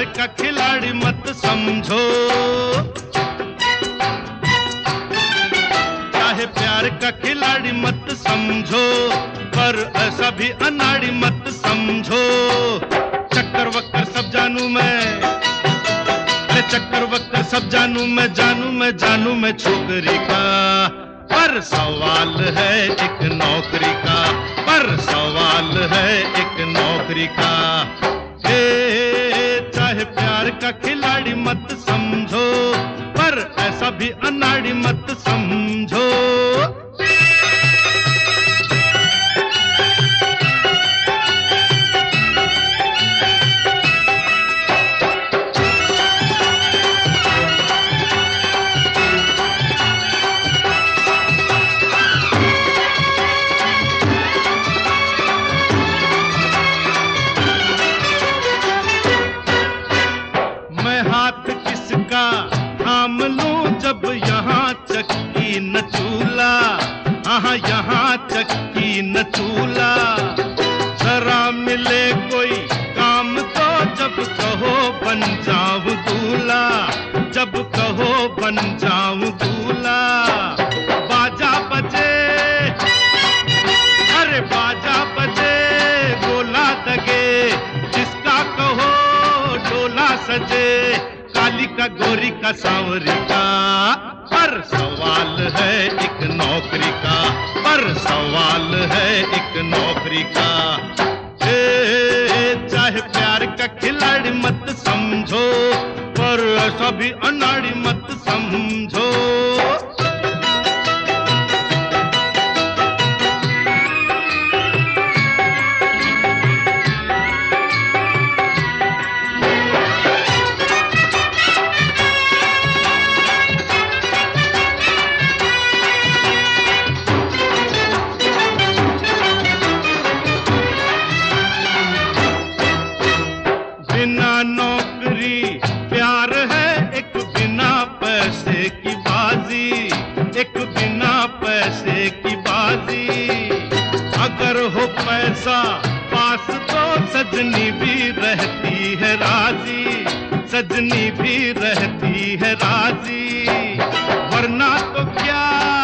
का खिलाड़ी मत समझो, चाहे प्यार का खिलाड़ी मत समझो, पर ऐसा भी अनाड़ी मत समझो। चक्कर वक्कर सब जानू मैं, अरे चक्कर वक्कर सब जानू मैं, जानू मैं छोकरी का, पर सवाल है एक नौकरी का, पर सवाल है एक नौकरी का। चाहे प्यार का खिलाड़ी मत समझो, पर ऐसा भी अनाड़ी मत समझो। हाथ किसका थाम लूं जब यहाँ चक्की न चूल्हा, हाँ यहाँ चक्की न चूल्हा। जरा मिले कोई काम तो जब कहो बन जाऊं दूल्हा, जब कहो बन जाऊं दूल्हा। बाजा बजे, अरे बाजा बजे, गोला दगे, जिसका कहो डोला सजे, काली का गोरी का सांवरी का, पर सवाल है एक नौकरी का, पर सवाल है एक नौकरी का। चाहे प्यार का खिलाड़ी मत समझो, पर ऐसा भी अनाड़ी मत समझो। बिना नौकरी प्यार है एक बिना पैसे की बाजी, एक बिना पैसे की बाजी। अगर हो पैसा पास तो सजनी भी रहती है राजी, सजनी भी रहती है राजी। वरना तो क्या,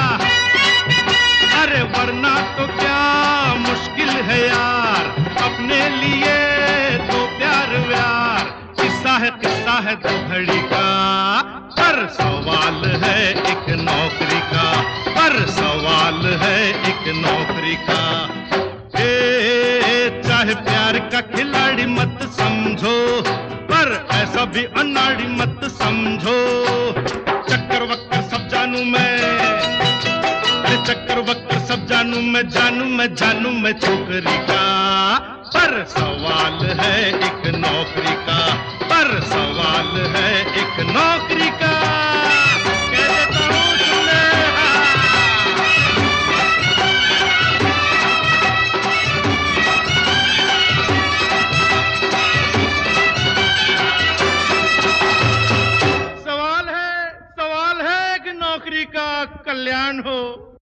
अरे वरना तो क्या मुश्किल है यार, अपने लिए तो प्यार व्यार। किस्सा है तो घड़ी का, पर सवाल है एक नौकरी का, पर सवाल है एक नौकरी का। चाहे प्यार का खिलाड़ी मत समझो, पर ऐसा भी अनाड़ी मत समझो। चक्कर वक्कर सब जानू मैं, अरे चक्कर वक्कर सब जानू मैं, जानू मैं छोकरी का, पर सवाल है एक नौकरी का, पर सवाल है एक नौकरी का। कह देता हूँ सुन ले। सवाल है एक नौकरी का, कल्याण हो।